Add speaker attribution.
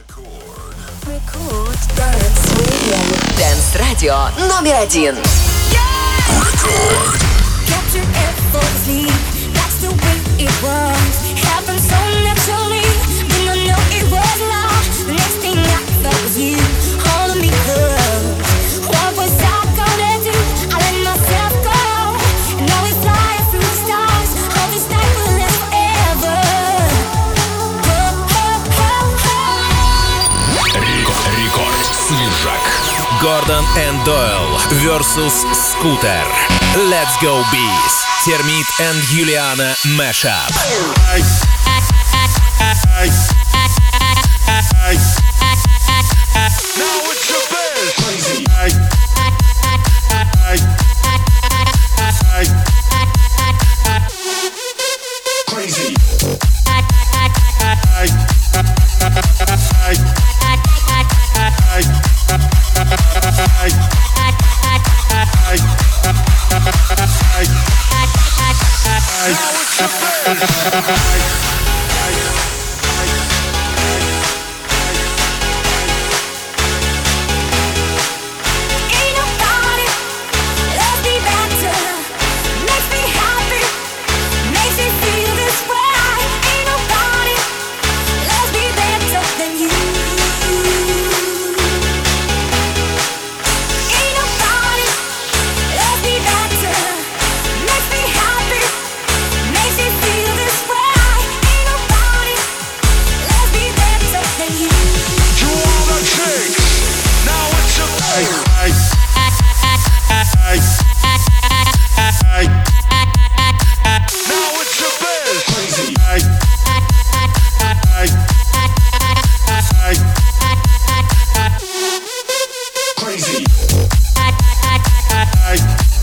Speaker 1: Рекорд Dance Radio. Dance Radio #1. Рекорд. Capture effortlessly. That's the way it was. Happened so naturally. Didn't know it was love. The next thing I felt was you holding me close. What was I gonna do? I let myself go. And now we fly through the stars. Hope this night will last forever.
Speaker 2: Рекорд. Свежак. Гордон and Дойл vs. Scooter. Let's go bees. Termit and Juliana Mashup.
Speaker 3: Now it's your best. Crazy. Crazy. Crazy.